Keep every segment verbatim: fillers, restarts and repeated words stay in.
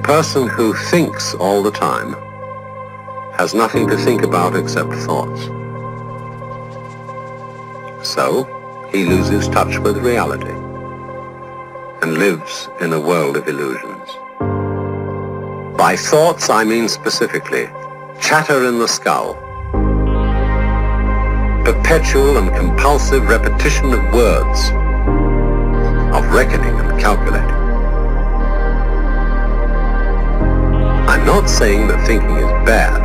person who thinks all the time has nothing to think about except thoughts. So, he loses touch with reality and lives in a world of illusions. By thoughts, I mean specifically chatter in the skull, perpetual and compulsive repetition of words, of reckoning and calculating. I'm not saying that thinking is bad.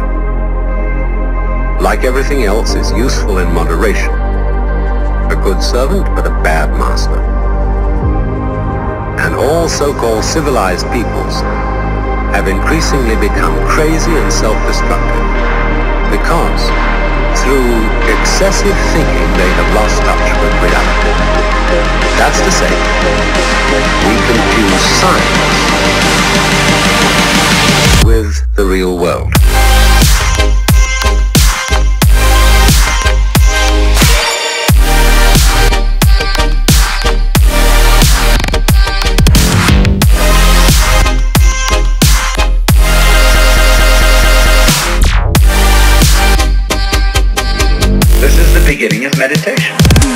Like everything else, it's useful in moderation. A good servant, but a bad master. And all so-called civilized peoples have increasingly become crazy and self-destructive because through excessive thinking they have lost touch with reality. That's to say, we confuse science with the real world. This is the beginning of meditation.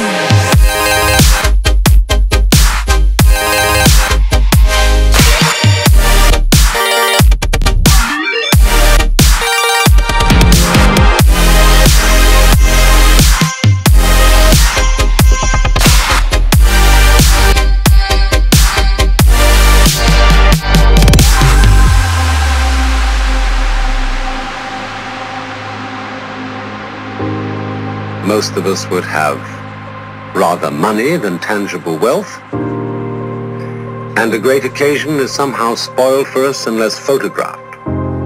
Most of us would have rather money than tangible wealth, and a great occasion is somehow spoiled for us unless photographed.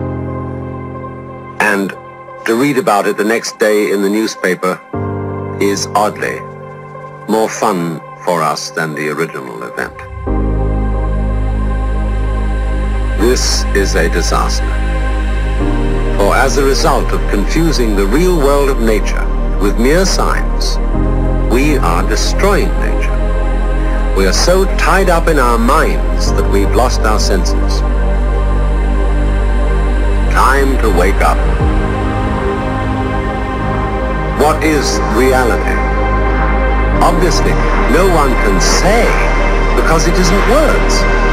And to read about it the next day in the newspaper is oddly more fun for us than the original event. This is a disaster, for as a result of confusing the real world of nature with mere science, we are destroying nature. We are so tied up in our minds that we've lost our senses. Time to wake up. What is reality? Obviously, no one can say because it isn't words.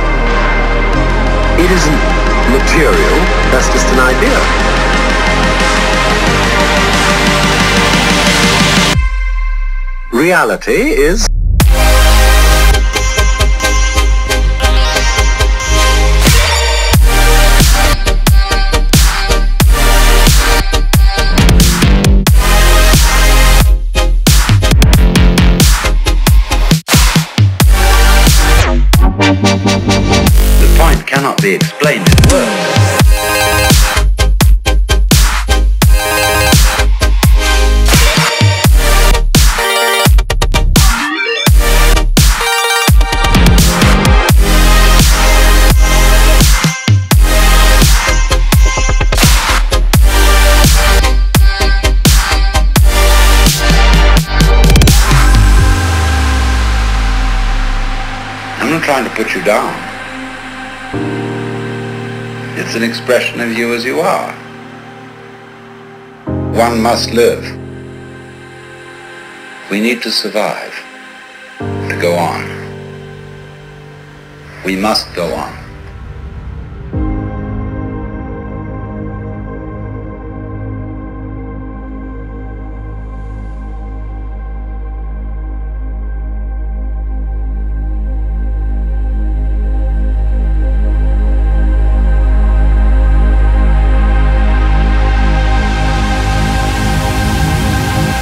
It isn't material, that's just an idea. Reality is the point cannot be explained in words. I'm not trying to put you down. It's an expression of you as you are. One must live. We need to survive, to go on. We must go on.